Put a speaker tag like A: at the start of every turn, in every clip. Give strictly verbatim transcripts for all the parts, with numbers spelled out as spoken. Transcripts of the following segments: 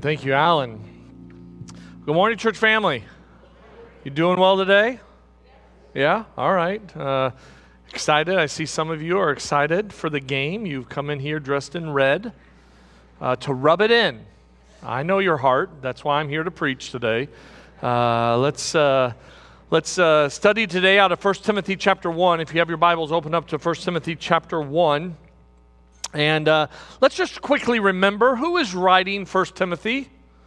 A: Thank you, Alan. Good morning, church family. You doing well today? Yeah? All right. Uh, excited. I see some of you are excited for the game. You've come in here dressed in red uh, to rub it in. I know your heart. That's why I'm here to preach today. Uh, let's uh, let's uh, study today out of First Timothy chapter one. If you have your Bibles, open up to First Timothy chapter one. And uh, let's just quickly remember, who is writing First Timothy?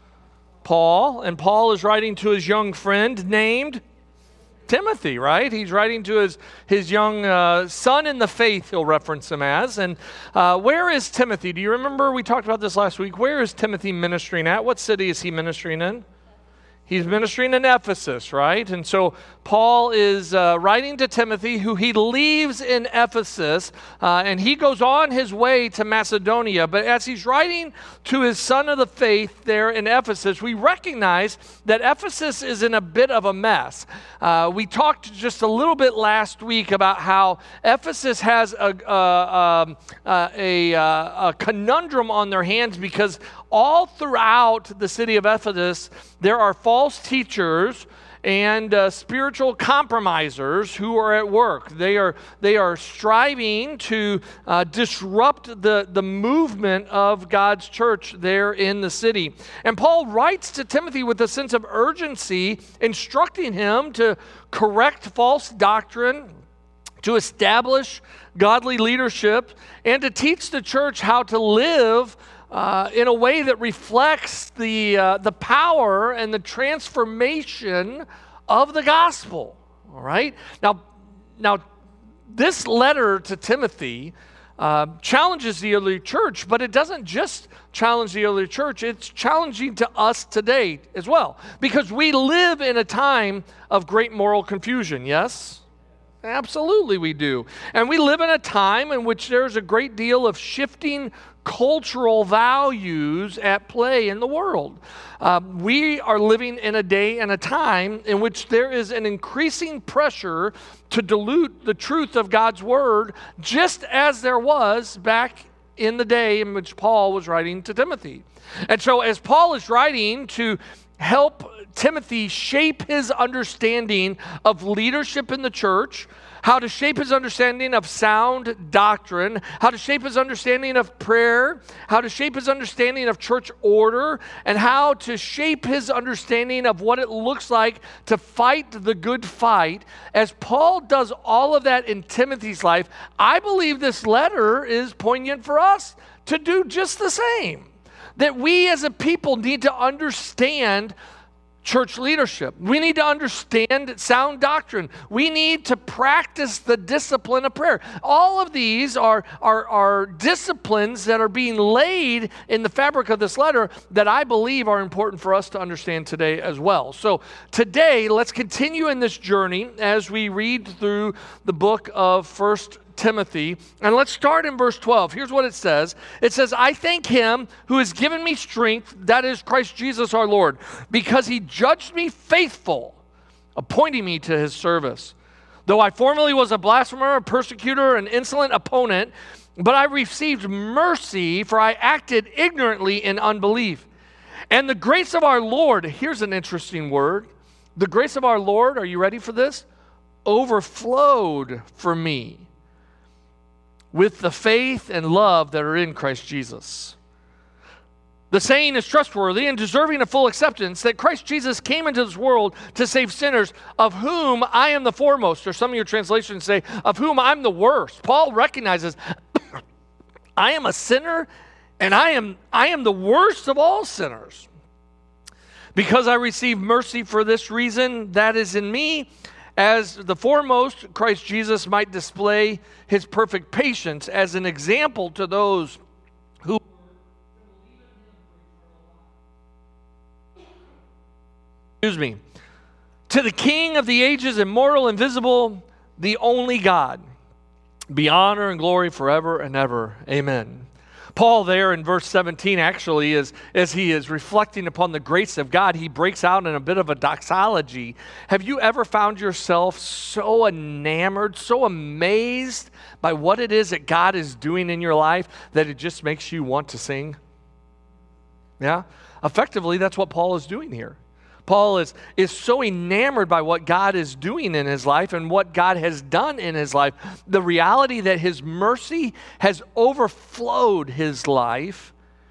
A: Paul. And Paul is writing to his young friend named Timothy, right? He's writing to his, his young uh, son in the faith, he'll reference him as. And uh, where is Timothy? Do you remember? We talked about this last week. Where is Timothy ministering at? What city is he ministering in? He's ministering in Ephesus, right? And so Paul is uh, writing to Timothy, who he leaves in Ephesus, uh, and he goes on his way to Macedonia. But as he's writing to his son of the faith there in Ephesus, we recognize that Ephesus is in a bit of a mess. Uh, we talked just a little bit last week about how Ephesus has a, uh, um, uh, a, uh, a conundrum on their hands because all throughout the city of Ephesus, there are false teachers and uh, spiritual compromisers who are at work. They are they are striving to uh, disrupt the, the movement of God's church there in the city. And Paul writes to Timothy with a sense of urgency, instructing him to correct false doctrine, to establish godly leadership, and to teach the church how to live Uh, in a way that reflects the uh, the power and the transformation of the gospel. All right. Now, now, this letter to Timothy uh, challenges the early church, but it doesn't just challenge the early church. It's challenging to us today as well, because we live in a time of great moral confusion. Yes. Absolutely we do. And we live in a time in which there's a great deal of shifting cultural values at play in the world. Uh, we are living in a day and a time in which there is an increasing pressure to dilute the truth of God's word, just as there was back in the day in which Paul was writing to Timothy. And so as Paul is writing to help Timothy shape his understanding of leadership in the church, how to shape his understanding of sound doctrine, how to shape his understanding of prayer, how to shape his understanding of church order, and how to shape his understanding of what it looks like to fight the good fight. As Paul does all of that in Timothy's life, I believe this letter is poignant for us to do just the same. That we as a people need to understand church leadership. We need to understand sound doctrine. We need to practice the discipline of prayer. All of these are, are, are disciplines that are being laid in the fabric of this letter that I believe are important for us to understand today as well. So today, let's continue in this journey as we read through the book of First Timothy, and let's start in verse twelve. Here's what it says. It says, I thank him who has given me strength, that is Christ Jesus our Lord, because he judged me faithful, appointing me to his service. Though I formerly was a blasphemer, a persecutor, an insolent opponent, but I received mercy, for I acted ignorantly in unbelief. And the grace of our Lord, here's an interesting word, the grace of our Lord, are you ready for this? Overflowed for me with the faith and love that are in Christ Jesus. The saying is trustworthy and deserving of full acceptance that Christ Jesus came into this world to save sinners, of whom I am the foremost, or some of your translations say, of whom I'm the worst. Paul recognizes, I am a sinner, and I am, I am the worst of all sinners. Because I received mercy for this reason that is in me, as the foremost, Christ Jesus might display his perfect patience as an example to those who excuse me, to the King of the ages, immortal, invisible, the only God, be honor and glory forever and ever. Amen. Paul there in verse seventeen actually is, as he is reflecting upon the grace of God, he breaks out in a bit of a doxology. Have you ever found yourself so enamored, so amazed by what it is that God is doing in your life that it just makes you want to sing? Yeah? effectively, that's what Paul is doing here. Paul is, is so enamored by what God is doing in his life and what God has done in his life, the reality that his mercy has overflowed his life.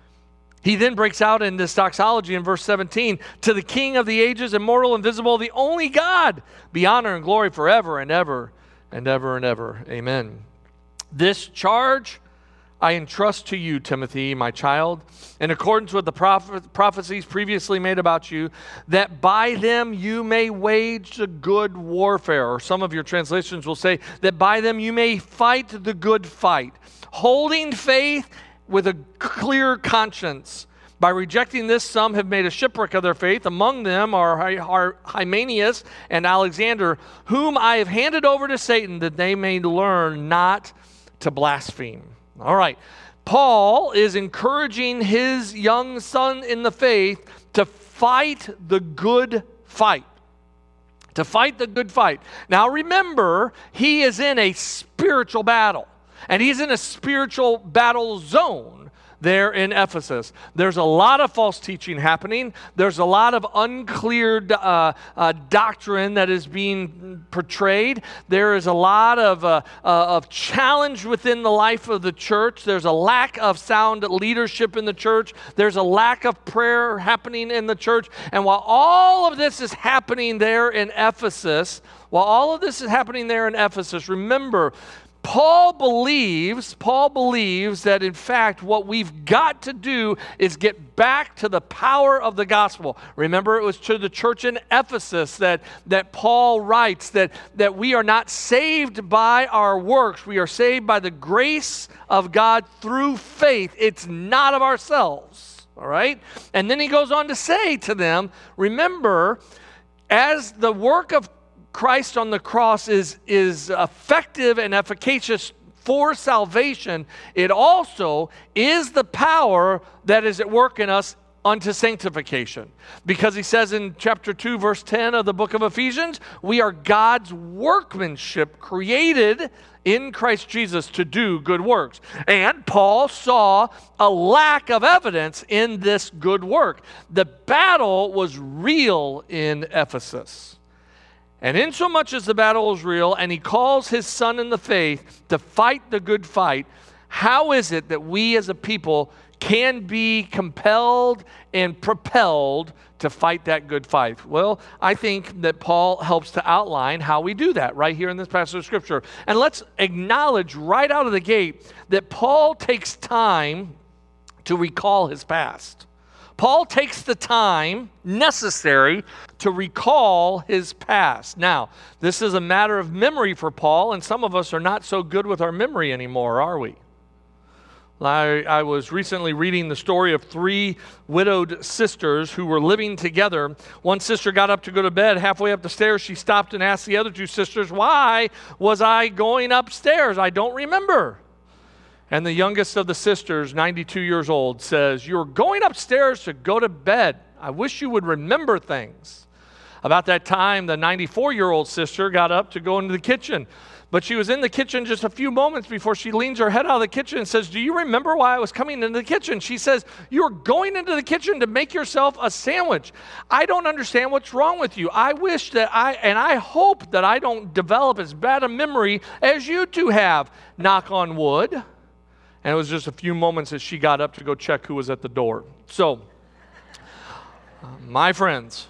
A: He then breaks out in this doxology in verse seventeen, to the King of the ages, immortal, invisible, the only God, be honor and glory forever and ever and ever and ever. Amen. This charge I entrust to you, Timothy, my child, in accordance with the prophe- prophecies previously made about you, that by them you may wage the good warfare. Or some of your translations will say that by them you may fight the good fight, holding faith with a clear conscience. By rejecting this, some have made a shipwreck of their faith. Among them are Hymenaeus and Alexander, whom I have handed over to Satan, that they may learn not to blaspheme. All right. Paul is encouraging his young son in the faith to fight the good fight. To fight the good fight. Now remember, he is in a spiritual battle. And he's in a spiritual battle zone there in Ephesus. There's a lot of false teaching happening. There's a lot of unclear uh, uh, doctrine that is being portrayed. There is a lot of, uh, uh, of challenge within the life of the church. There's a lack of sound leadership in the church. There's a lack of prayer happening in the church. And while all of this is happening there in Ephesus, while all of this is happening there in Ephesus, remember, Paul believes, Paul believes that in fact what we've got to do is get back to the power of the gospel. Remember, it was to the church in Ephesus that, that Paul writes that, that we are not saved by our works. We are saved by the grace of God through faith. It's not of ourselves, all right? And then he goes on to say to them, remember, as the work of Christ on the cross is, is effective and efficacious for salvation, it also is the power that is at work in us unto sanctification. Because he says in chapter two, verse ten of the book of Ephesians, we are God's workmanship created in Christ Jesus to do good works. And Paul saw a lack of evidence in this good work. The battle was real in Ephesus. And insomuch as the battle is real, and he calls his son in the faith to fight the good fight, how is it that we as a people can be compelled and propelled to fight that good fight? Well, I think that Paul helps to outline how we do that right here in this passage of Scripture. And let's acknowledge right out of the gate that Paul takes time to recall his past. Paul takes the time necessary to recall his past. Now, this is a matter of memory for Paul, and some of us are not so good with our memory anymore, are we? I, I was recently reading the story of three widowed sisters who were living together. One sister got up to go to bed. Halfway up the stairs, she stopped and asked the other two sisters, "Why was I going upstairs? I don't remember." And the youngest of the sisters, ninety-two years old, says, "You're going upstairs to go to bed. I wish you would remember things." About that time, the ninety-four-year-old sister got up to go into the kitchen. But she was in the kitchen just a few moments before she leans her head out of the kitchen and says, "Do you remember why I was coming into the kitchen?" She says, "You're going into the kitchen to make yourself a sandwich. I don't understand what's wrong with you. I wish that I, and I hope that I don't develop as bad a memory as you two have. Knock on wood." And it was just a few moments that she got up to go check who was at the door. So, uh, my friends,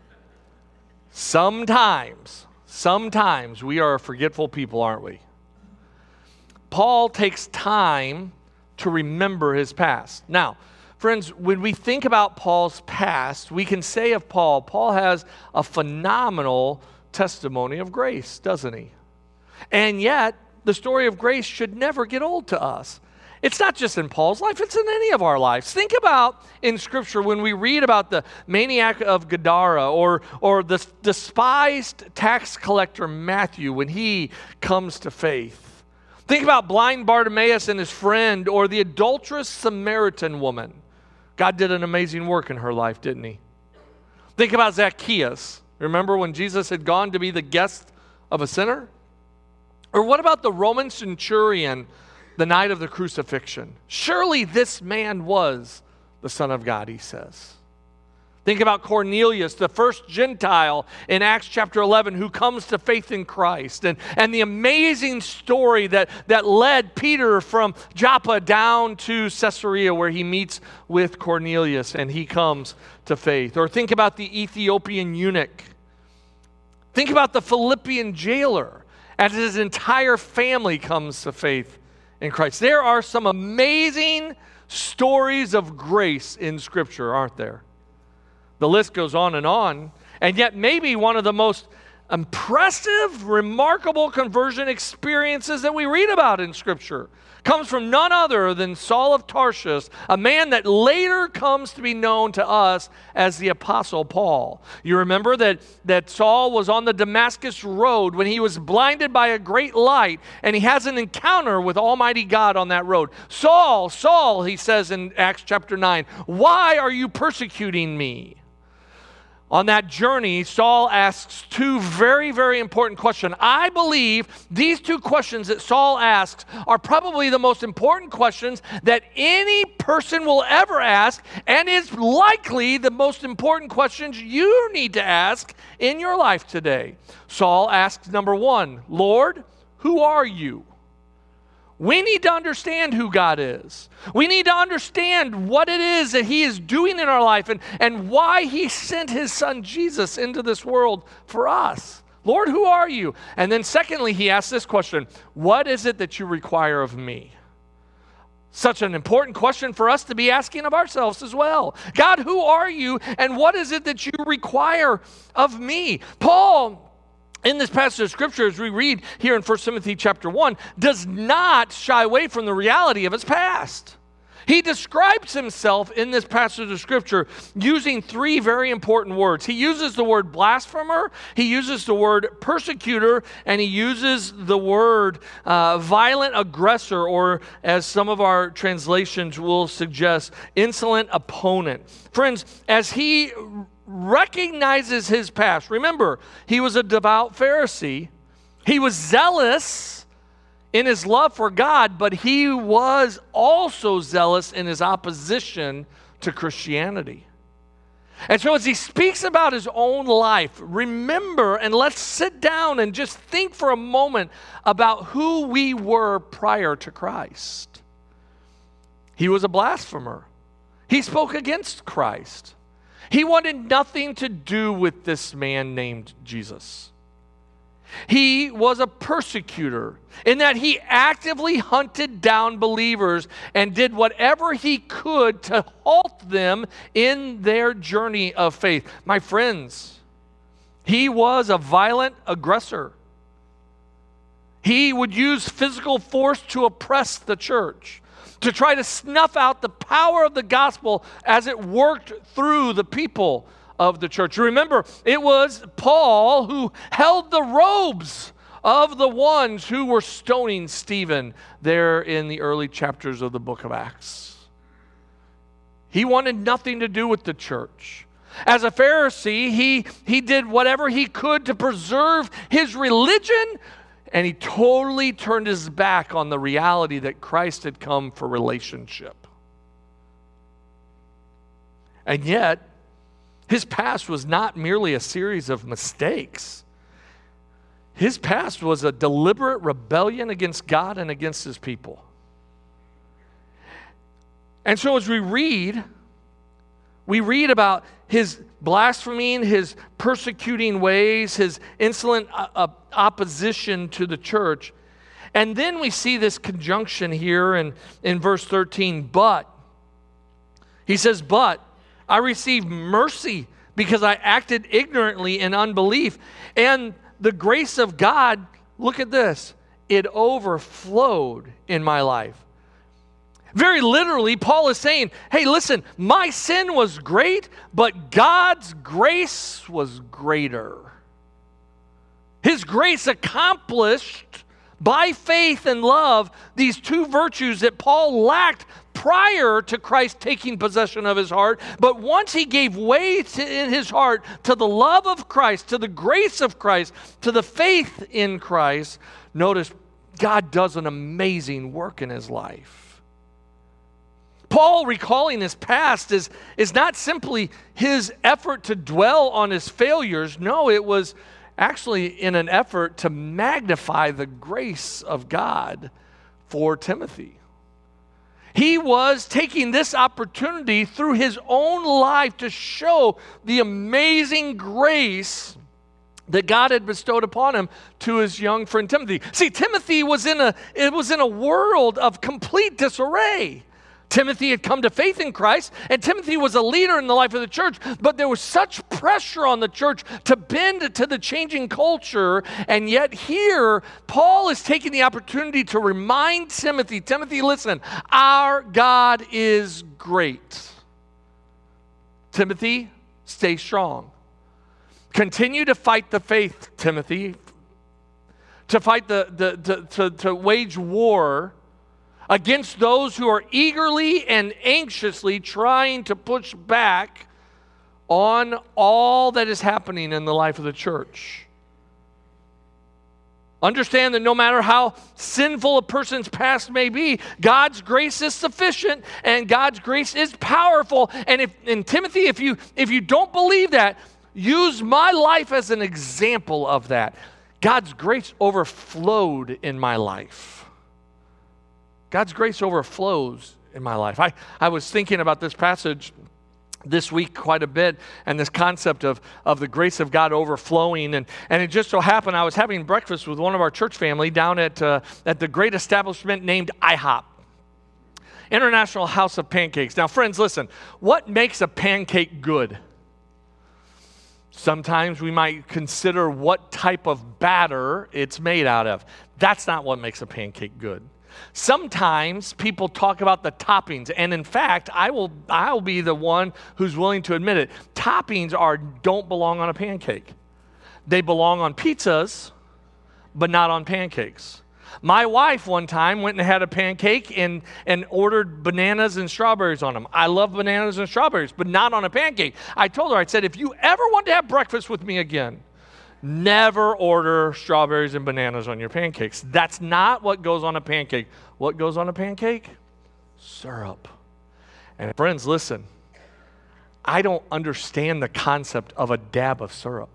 A: sometimes, sometimes we are a forgetful people, aren't we? Paul takes time to remember his past. Now, friends, when we think about Paul's past, we can say of Paul, Paul has a phenomenal testimony of grace, doesn't he? And yet, the story of grace should never get old to us. It's not just in Paul's life, it's in any of our lives. Think about in Scripture when we read about the maniac of Gadara or, or the despised tax collector Matthew when he comes to faith. Think about blind Bartimaeus and his friend or the adulterous Samaritan woman. God did an amazing work in her life, didn't he? Think about Zacchaeus. Remember when Jesus had gone to be the guest of a sinner? Or what about the Roman centurion the night of the crucifixion? Surely this man was the Son of God, he says. Think about Cornelius, the first Gentile in Acts chapter eleven who comes to faith in Christ. And, and the amazing story that, that led Peter from Joppa down to Caesarea where he meets with Cornelius and he comes to faith. Or think about the Ethiopian eunuch. Think about the Philippian jailer as his entire family comes to faith in Christ. There are some amazing stories of grace in Scripture, aren't there? The list goes on and on, and yet maybe one of the most impressive, remarkable conversion experiences that we read about in Scripture comes from none other than Saul of Tarsus, a man that later comes to be known to us as the Apostle Paul. You remember that, that Saul was on the Damascus road when he was blinded by a great light, and he has an encounter with Almighty God on that road. Saul, Saul, he says in Acts chapter nine, why are you persecuting me? On that journey, Saul asks two very, very important questions. I believe these two questions that Saul asks are probably the most important questions that any person will ever ask, and is likely the most important questions you need to ask in your life today. Saul asks, number one, Lord, who are you? We need to understand who God is. We need to understand what it is that He is doing in our life and, and why He sent His Son Jesus into this world for us. Lord, who are you? And then secondly, he asks this question, what is it that you require of me? Such an important question for us to be asking of ourselves as well. God, who are you and what is it that you require of me? Paul, in this passage of Scripture, as we read here in First Timothy chapter one, does not shy away from the reality of his past. He describes himself in this passage of Scripture using three very important words. He uses the word blasphemer, he uses the word persecutor, and he uses the word uh, violent aggressor, or as some of our translations will suggest, insolent opponent. Friends, as he recognizes his past. Remember, he was a devout Pharisee. He was zealous in his love for God, but he was also zealous in his opposition to Christianity. And so as he speaks about his own life, remember, and let's sit down and just think for a moment about who we were prior to Christ. He was a blasphemer. He spoke against Christ. He wanted nothing to do with this man named Jesus. He was a persecutor in that he actively hunted down believers and did whatever he could to halt them in their journey of faith. My friends, he was a violent aggressor. He would use physical force to oppress the church, to try to snuff out the power of the gospel as it worked through the people of the church. Remember, it was Paul who held the robes of the ones who were stoning Stephen there in the early chapters of the book of Acts. He wanted nothing to do with the church. As a Pharisee, he, he did whatever he could to preserve his religion, and he totally turned his back on the reality that Christ had come for relationship. And yet, his past was not merely a series of mistakes. His past was a deliberate rebellion against God and against His people. And so as we read, we read about his blaspheming, his persecuting ways, his insolent uh, opposition to the church. And then we see this conjunction here in, in verse thirteen, but. He says, but I received mercy because I acted ignorantly in unbelief. And the grace of God, look at this, it overflowed in my life. Very literally, Paul is saying, hey, listen, my sin was great, but God's grace was greater. His grace accomplished by faith and love these two virtues that Paul lacked prior to Christ taking possession of his heart. But once he gave way to, in his heart to the love of Christ, to the grace of Christ, to the faith in Christ, notice God does an amazing work in his life. Paul recalling his past is, is not simply his effort to dwell on his failures. No, it was actually in an effort to magnify the grace of God for Timothy. He was taking this opportunity through his own life to show the amazing grace that God had bestowed upon him to his young friend Timothy. See, Timothy was in a it was in a world of complete disarray. Timothy had come to faith in Christ, and Timothy was a leader in the life of the church, but there was such pressure on the church to bend to the changing culture, and yet here, Paul is taking the opportunity to remind Timothy, Timothy, listen, our God is great. Timothy, stay strong. Continue to fight the faith, Timothy, to fight the, the, the to, to wage war against those who are eagerly and anxiously trying to push back on all that is happening in the life of the church. Understand that no matter how sinful a person's past may be, God's grace is sufficient and God's grace is powerful. And if in Timothy, if you if you don't believe that, use my life as an example of that. God's grace overflowed in my life. God's grace overflows in my life. I, I was thinking about this passage this week quite a bit, and this concept of, of the grace of God overflowing. And, and it just so happened I was having breakfast with one of our church family down at, uh, at the great establishment named I hop, International House of Pancakes. Now, friends, listen, what makes a pancake good? Sometimes we might consider what type of batter it's made out of. That's not what makes a pancake good. Sometimes people talk about the toppings, and in fact, I will I will be the one who's willing to admit it. Toppings are don't belong on a pancake. They belong on pizzas, but not on pancakes. My wife one time went and had a pancake and, and ordered bananas and strawberries on them. I love bananas and strawberries, but not on a pancake. I told her, I said, if you ever want to have breakfast with me again, never order strawberries and bananas on your pancakes. That's not what goes on a pancake. What goes on a pancake? Syrup. And friends, listen, I don't understand the concept of a dab of syrup.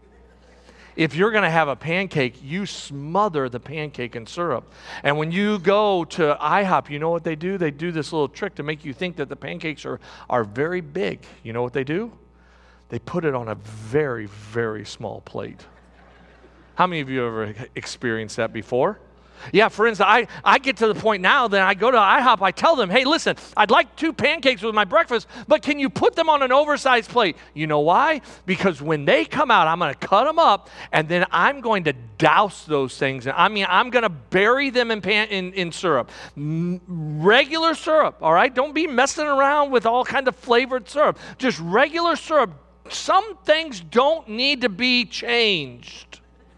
A: If you're going to have a pancake, you smother the pancake in syrup. And when you go to I hop, you know what they do? They do this little trick to make you think that the pancakes are, are very big. You know what they do? They put it on a very, very small plate. How many of you have ever experienced that before? Yeah, friends, I, I get to the point now that I go to I hop, I tell them, hey, listen, I'd like two pancakes with my breakfast, but can you put them on an oversized plate? You know why? Because when they come out, I'm going to cut them up, and then I'm going to douse those things. I mean, I'm going to bury them in, pan, in, in syrup. M- regular syrup, all right? Don't be messing around with all kind of flavored syrup. Just regular syrup. Some things don't need to be changed.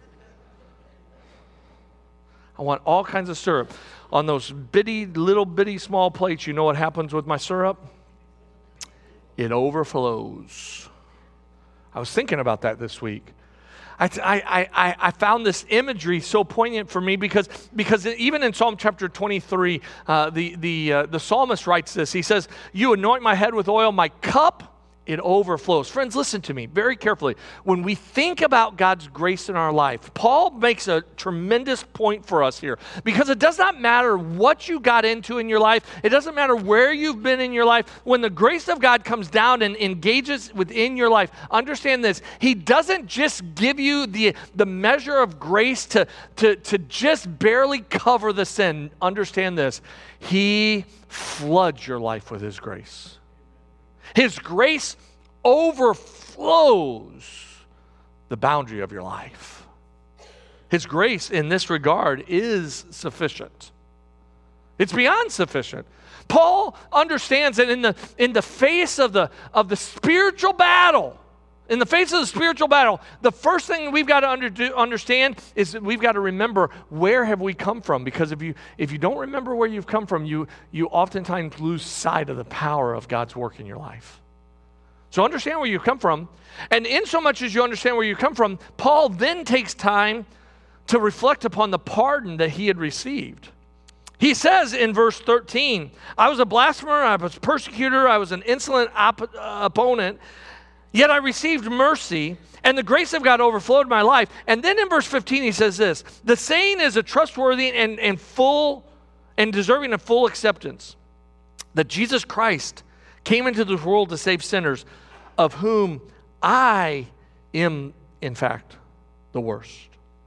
A: I want all kinds of syrup. On those bitty, little bitty small plates, you know what happens with my syrup? It overflows. I was thinking about that this week. I, I, I, I found this imagery so poignant for me because, because even in Psalm chapter twenty-three, uh, the, the, uh, the psalmist writes this. He says, you anoint my head with oil, my cup, it overflows. Friends, listen to me very carefully. When we think about God's grace in our life, Paul makes a tremendous point for us here, because it does not matter what you got into in your life. It doesn't matter where you've been in your life. When the grace of God comes down and engages within your life, understand this. He doesn't just give you the, the measure of grace to, to, to just barely cover the sin. Understand this. He floods your life with his grace. His grace overflows the boundary of your life. His grace in this regard is sufficient. It's beyond sufficient. Paul understands that in the, in the face of the, of the spiritual battle, in the face of the spiritual battle, the first thing we've got to under, do, understand is that we've got to remember, where have we come from? Because if you if you don't remember where you've come from, you you oftentimes lose sight of the power of God's work in your life. So understand where you come from. And in so much as you understand where you come from, Paul then takes time to reflect upon the pardon that he had received. He says in verse thirteen, I was a blasphemer, I was a persecutor, I was an insolent op- uh, opponent, yet I received mercy, and the grace of God overflowed my life. And then in verse fifteen, he says this, the saying is a trustworthy and, and full and deserving of full acceptance, that Jesus Christ came into this world to save sinners, of whom I am, in fact, the worst.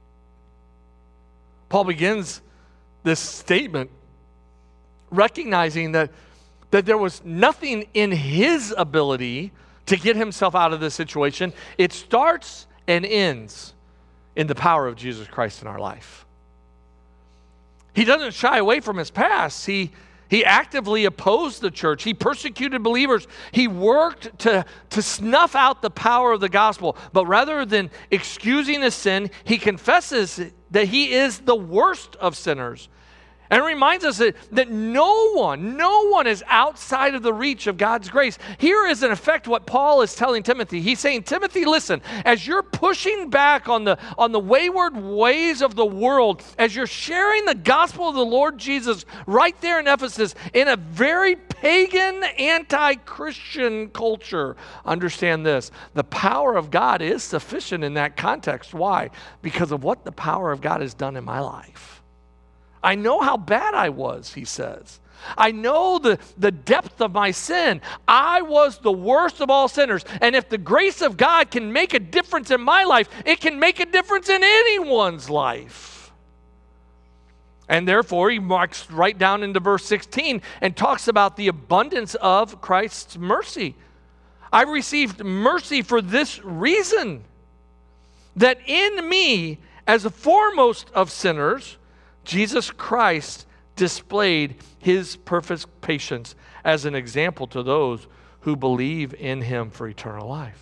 A: Paul begins this statement recognizing that, that there was nothing in his ability to get himself out of this situation. It starts and ends in the power of Jesus Christ in our life. He doesn't shy away from his past. He, he actively opposed the church. He persecuted believers. He worked to, to snuff out the power of the gospel. But rather than excusing his sin, he confesses that he is the worst of sinners. And it reminds us that, that no one, no one is outside of the reach of God's grace. Here is in effect what Paul is telling Timothy. He's saying, Timothy, listen, as you're pushing back on the, on the wayward ways of the world, as you're sharing the gospel of the Lord Jesus right there in Ephesus, in a very pagan, anti-Christian culture, understand this, the power of God is sufficient in that context. Why? Because of what the power of God has done in my life. I know how bad I was, he says. I know the, the depth of my sin. I was the worst of all sinners. And if the grace of God can make a difference in my life, it can make a difference in anyone's life. And therefore, he marks right down into verse sixteen and talks about the abundance of Christ's mercy. I received mercy for this reason, that in me, as the foremost of sinners, Jesus Christ displayed his perfect patience as an example to those who believe in him for eternal life.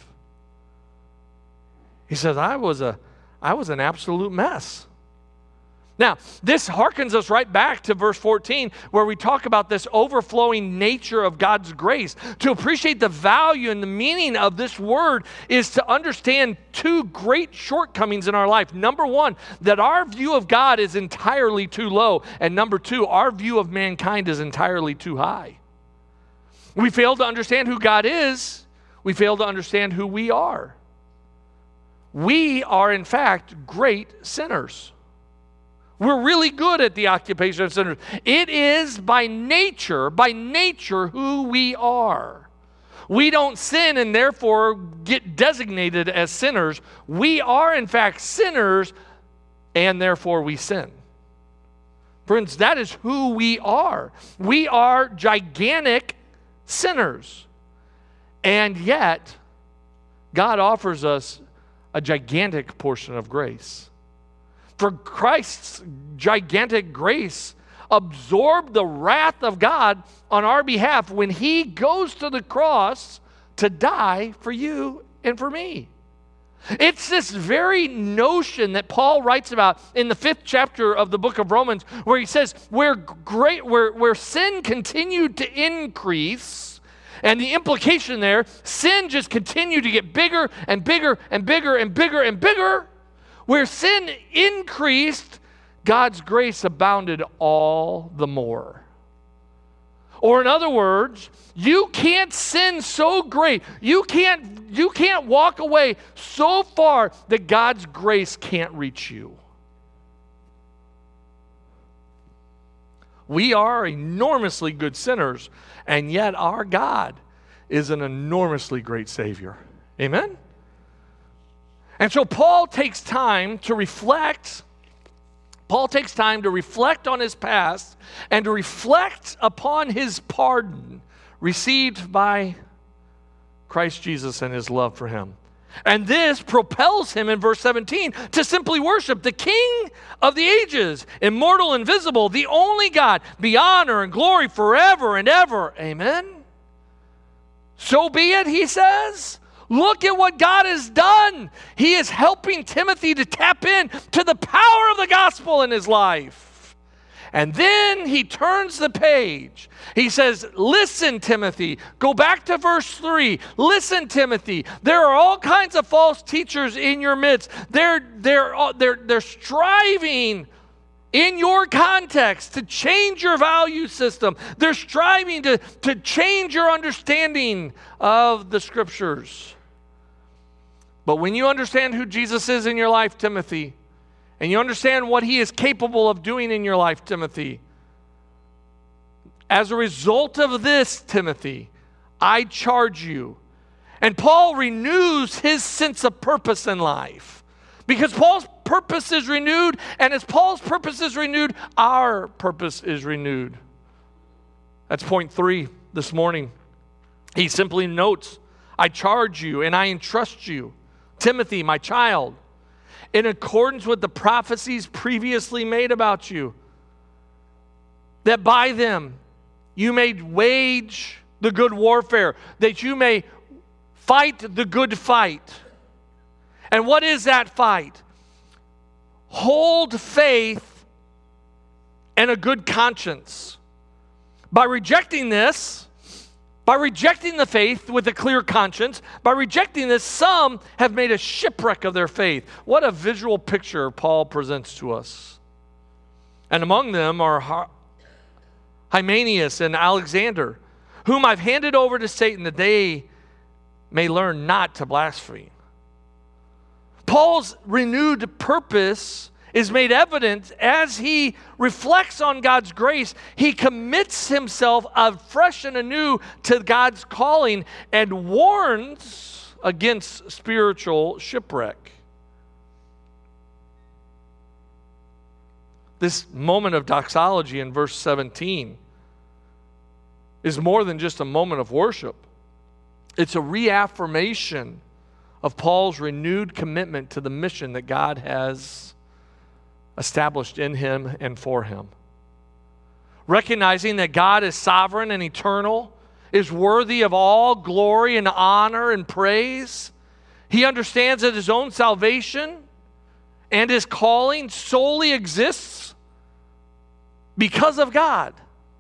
A: He says, I was a, I was an absolute mess. Now, this harkens us right back to verse fourteen, where we talk about this overflowing nature of God's grace. To appreciate the value and the meaning of this word is to understand two great shortcomings in our life. Number one, that our view of God is entirely too low. And number two, our view of mankind is entirely too high. We fail to understand who God is. We fail to understand who we are. We are, in fact, great sinners. We're really good at the occupation of sinners. It is by nature, by nature who we are. We don't sin and therefore get designated as sinners. We are in fact sinners and therefore we sin. Friends, that is who we are. We are gigantic sinners. And yet, God offers us a gigantic portion of grace. For Christ's gigantic grace absorbed the wrath of God on our behalf when he goes to the cross to die for you and for me. It's this very notion that Paul writes about in the fifth chapter of the book of Romans, where he says, where, great, where, where sin continued to increase, and the implication there, sin just continued to get bigger and bigger and bigger and bigger and bigger. Where sin increased, God's grace abounded all the more. Or in other words, you can't sin so great, you can't, you can't walk away so far that God's grace can't reach you. We are enormously good sinners, and yet our God is an enormously great Savior. Amen? And so Paul takes time to reflect. Paul takes time to reflect on his past and to reflect upon his pardon received by Christ Jesus and his love for him. And this propels him in verse seventeen to simply worship the King of the ages, immortal, invisible, the only God, be honor and glory forever and ever. Amen? So be it, he says. Look at what God has done. He is helping Timothy to tap in to the power of the gospel in his life. And then he turns the page. He says, listen, Timothy. Go back to verse three. Listen, Timothy. There are all kinds of false teachers in your midst. They're, they're, they're, they're striving in your context to change your value system. They're striving to, to change your understanding of the Scriptures. But when you understand who Jesus is in your life, Timothy, and you understand what he is capable of doing in your life, Timothy, as a result of this, Timothy, I charge you. And Paul renews his sense of purpose in life. Because Paul's purpose is renewed, and as Paul's purpose is renewed, our purpose is renewed. That's point three this morning. He simply notes, I charge you and I entrust you, Timothy, my child, in accordance with the prophecies previously made about you, that by them you may wage the good warfare, that you may fight the good fight. And what is that fight? Hold faith and a good conscience. By rejecting this, by rejecting the faith with a clear conscience, by rejecting this, some have made a shipwreck of their faith. What a visual picture Paul presents to us. And among them are Hymenaeus and Alexander, whom I've handed over to Satan that they may learn not to blaspheme. Paul's renewed purpose is made evident as he reflects on God's grace. He commits himself afresh and anew to God's calling and warns against spiritual shipwreck. This moment of doxology in verse seventeen is more than just a moment of worship. It's a reaffirmation of Paul's renewed commitment to the mission that God has established in him and for him. Recognizing that God is sovereign and eternal, is worthy of all glory and honor and praise. He understands that his own salvation and his calling solely exists because of God.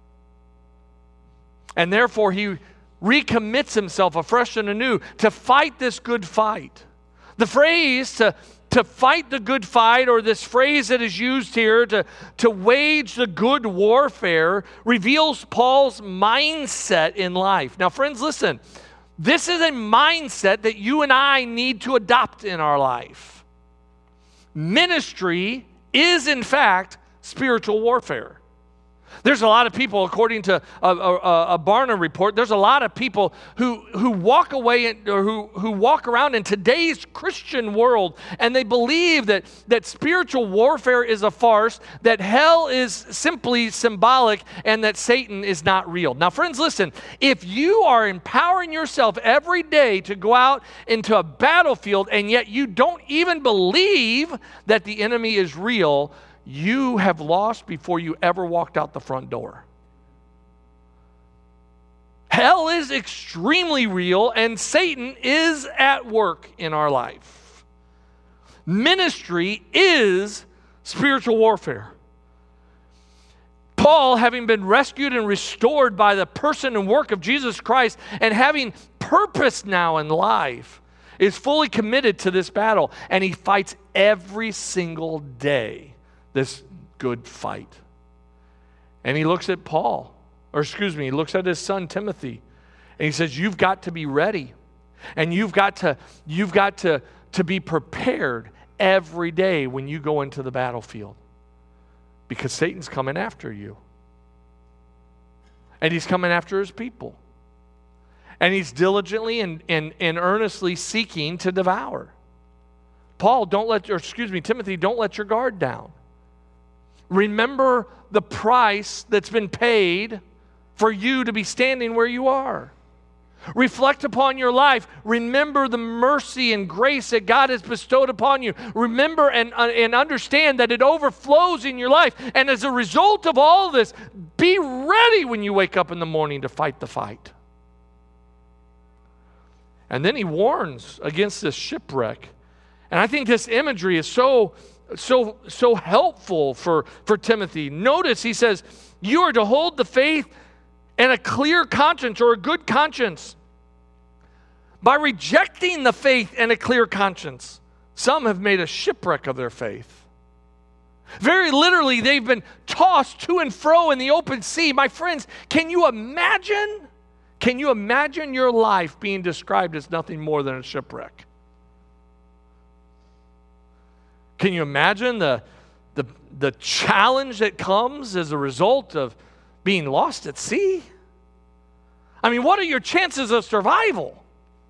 A: And therefore he recommits himself afresh and anew to fight this good fight. The phrase to, to fight the good fight, or this phrase that is used here to, to wage the good warfare, reveals Paul's mindset in life. Now, friends, listen. This is a mindset that you and I need to adopt in our life. Ministry is, in fact, spiritual warfare. There's a lot of people, according to a, a, a Barna report, there's a lot of people who, who walk away in, or who, who walk around in today's Christian world, and they believe that, that spiritual warfare is a farce, that hell is simply symbolic, and that Satan is not real. Now, friends, listen, if you are empowering yourself every day to go out into a battlefield, and yet you don't even believe that the enemy is real, you have lost before you ever walked out the front door. Hell is extremely real, and Satan is at work in our life. Ministry is spiritual warfare. Paul, having been rescued and restored by the person and work of Jesus Christ, and having purpose now in life, is fully committed to this battle, and he fights every single day this good fight. And he looks at Paul, or excuse me, he looks at his son Timothy, and he says, you've got to be ready. And you've got to, you've got to, to be prepared every day when you go into the battlefield. Because Satan's coming after you. And he's coming after his people. And he's diligently and, and, and earnestly seeking to devour. Paul, don't let, or excuse me, Timothy, don't let your guard down. Remember the price that's been paid for you to be standing where you are. Reflect upon your life. Remember the mercy and grace that God has bestowed upon you. Remember and, uh, and understand that it overflows in your life. And as a result of all this, be ready when you wake up in the morning to fight the fight. And then he warns against this shipwreck. And I think this imagery is so So, so helpful for, for Timothy. Notice he says, you are to hold the faith and a clear conscience, or a good conscience. By rejecting the faith and a clear conscience, some have made a shipwreck of their faith. Very literally, they've been tossed to and fro in the open sea. My friends, can you imagine? Can you imagine your life being described as nothing more than a shipwreck? Can you imagine the, the, the challenge that comes as a result of being lost at sea? I mean, what are your chances of survival?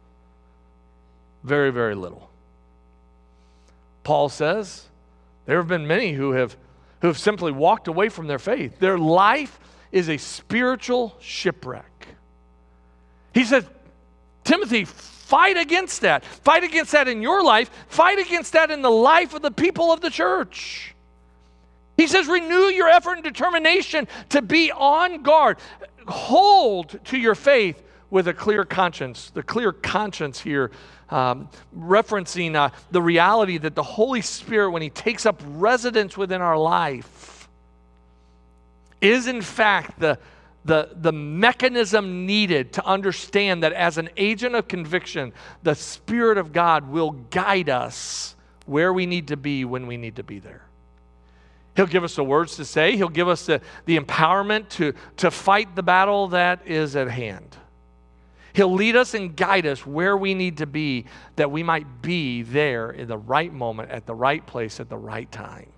A: Very, very little. Paul says there have been many who have, who have simply walked away from their faith. Their life is a spiritual shipwreck. He says, Timothy, fight against that. Fight against that in your life. Fight against that in the life of the people of the church. He says, renew your effort and determination to be on guard. Hold to your faith with a clear conscience. The clear conscience here um, referencing uh, the reality that the Holy Spirit, when he takes up residence within our life, is in fact the The, the mechanism needed to understand that as an agent of conviction, the Spirit of God will guide us where we need to be when we need to be there. He'll give us the words to say. He'll give us the, the empowerment to, to fight the battle that is at hand. He'll lead us and guide us where we need to be, that we might be there in the right moment, at the right place, at the right time.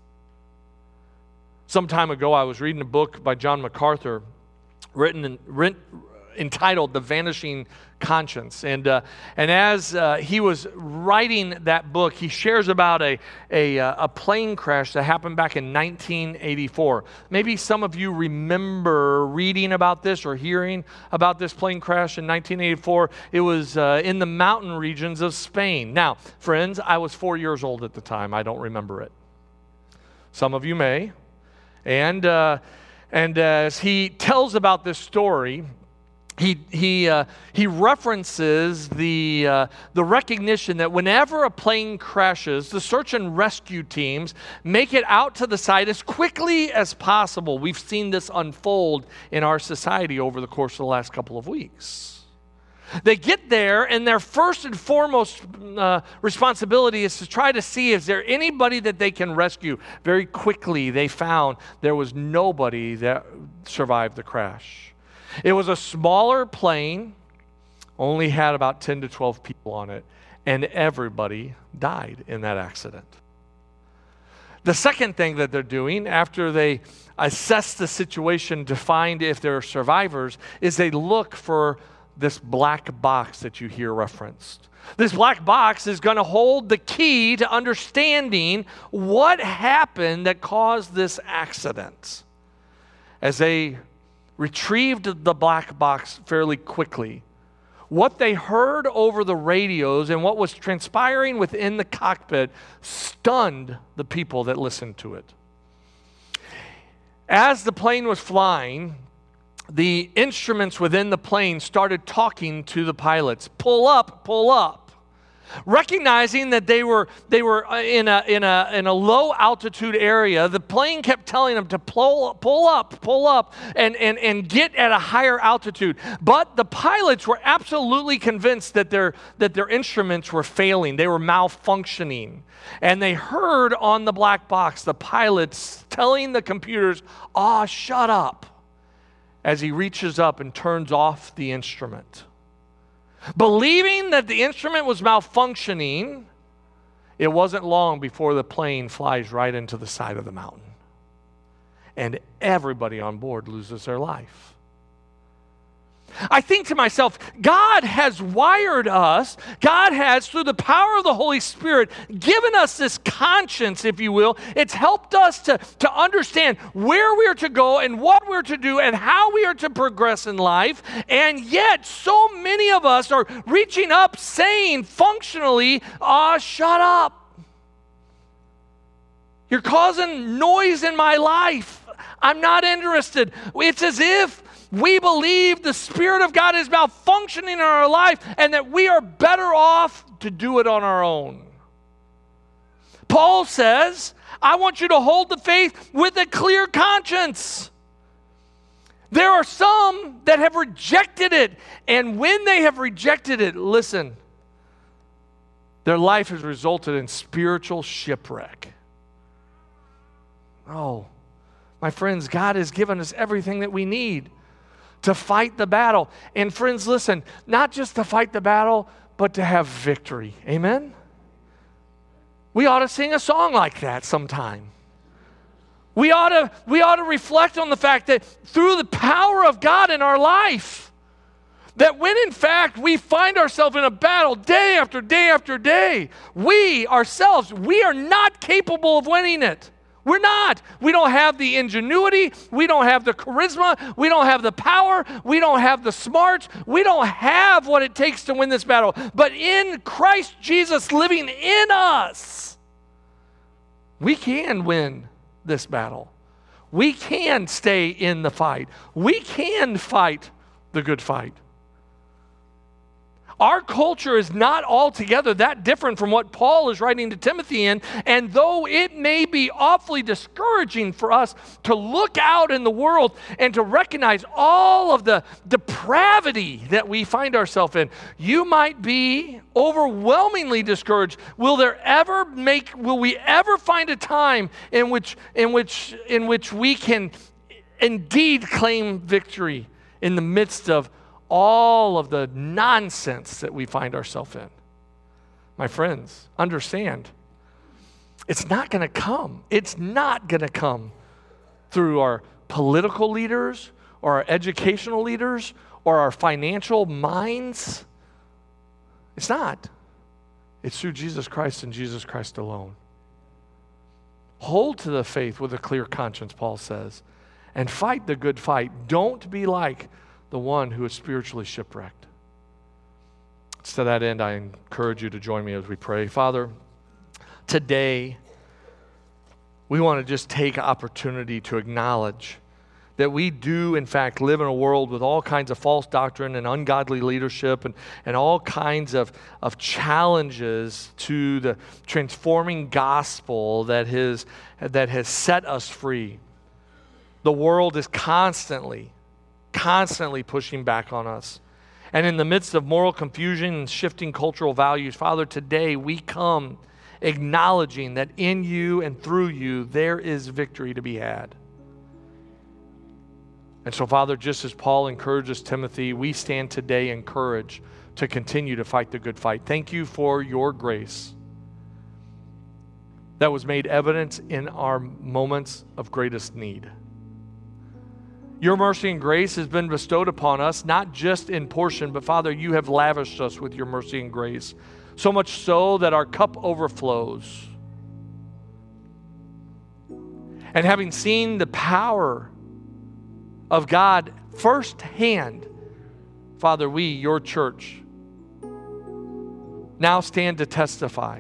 A: Some time ago, I was reading a book by John MacArthur, written, in, written entitled The Vanishing Conscience. And uh, and as uh, he was writing that book, he shares about a, a, a plane crash that happened back in nineteen eighty-four. Maybe some of you remember reading about this or hearing about this plane crash in nineteen eighty-four. It was uh, in the mountain regions of Spain. Now, friends, I was four years old at the time. I don't remember it. Some of you may. And uh, and as he tells about this story, he he uh, he references the uh, the recognition that whenever a plane crashes, the search and rescue teams make it out to the site as quickly as possible. We've seen this unfold in our society over the course of the last couple of weeks. They get there, and their first and foremost uh, responsibility is to try to see is there anybody that they can rescue. Very quickly, they found there was nobody that survived the crash. It was a smaller plane, only had about ten to twelve people on it, and everybody died in that accident. The second thing that they're doing after they assess the situation to find if there are survivors is they look for this black box that you hear referenced. This black box is going to hold the key to understanding what happened that caused this accident. As they retrieved the black box fairly quickly, what they heard over the radios and what was transpiring within the cockpit stunned the people that listened to it. As the plane was flying, the instruments within the plane started talking to the pilots. Pull up, pull up. Recognizing that they were they were in a in a in a low altitude area, the plane kept telling them to pull pull up, pull up, and and and get at a higher altitude. But the pilots were absolutely convinced that their that their instruments were failing. They were malfunctioning. And they heard on the black box the pilots telling the computers, "Ah, shut up," as he reaches up and turns off the instrument. Believing that the instrument was malfunctioning, it wasn't long before the plane flies right into the side of the mountain. And everybody on board loses their life. I think to myself, God has wired us, God has, through the power of the Holy Spirit, given us this conscience, if you will. It's helped us to, to understand where we are to go and what we're to do and how we are to progress in life. And yet, so many of us are reaching up saying functionally, ah, shut up. You're causing noise in my life. I'm not interested. It's as if we believe the Spirit of God is malfunctioning in our life and that we are better off to do it on our own. Paul says, I want you to hold the faith with a clear conscience. There are some that have rejected it, and when they have rejected it, listen, their life has resulted in spiritual shipwreck. Oh, my friends, God has given us everything that we need to fight the battle. And friends, listen, not just to fight the battle, but to have victory. Amen? We ought to sing a song like that sometime. We ought to, we ought to reflect on the fact that through the power of God in our life, that when in fact we find ourselves in a battle day after day after day, we ourselves, we are not capable of winning it. We're not. We don't have the ingenuity. We don't have the charisma. We don't have the power. We don't have the smarts. We don't have what it takes to win this battle. But in Christ Jesus living in us, we can win this battle. We can stay in the fight. We can fight the good fight. Our culture is not altogether that different from what Paul is writing to Timothy in, and though it may be awfully discouraging for us to look out in the world and to recognize all of the depravity that we find ourselves in, you might be overwhelmingly discouraged. Will there ever make, will we ever find a time in which, in which, in which we can indeed claim victory in the midst of all of the nonsense that we find ourselves in? My friends, understand, it's not going to come. It's not going to come through our political leaders or our educational leaders or our financial minds. It's not. It's through Jesus Christ and Jesus Christ alone. Hold to the faith with a clear conscience, Paul says, and fight the good fight. Don't be like the one who is spiritually shipwrecked. To that end, I encourage you to join me as we pray. Father, today we want to just take opportunity to acknowledge that we do, in fact, live in a world with all kinds of false doctrine and ungodly leadership and, and all kinds of, of challenges to the transforming gospel that has, that has set us free. The world is constantly constantly pushing back on us. And in the midst of moral confusion and shifting cultural values, Father, today we come acknowledging that in you and through you there is victory to be had. And so, Father, just as Paul encourages Timothy, we stand today encouraged to continue to fight the good fight. Thank you for your grace that was made evident in our moments of greatest need. Your mercy and grace has been bestowed upon us, not just in portion, but Father, you have lavished us with your mercy and grace, so much so that our cup overflows. And having seen the power of God firsthand, Father, we, your church, now stand to testify,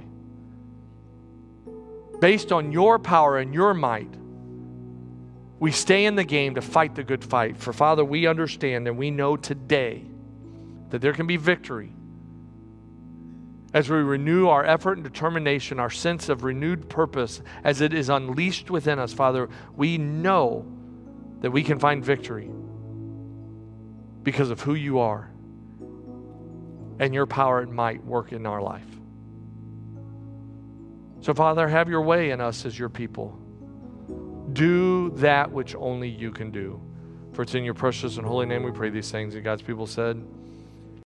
A: based on your power and your might, we stay in the game to fight the good fight. For Father, we understand and we know today that there can be victory as we renew our effort and determination, our sense of renewed purpose as it is unleashed within us. Father, we know that we can find victory because of who you are and your power and might work in our life. So Father, have your way in us as your people. Do that which only you can do. For it's in your precious and holy name we pray these things. And God's people said,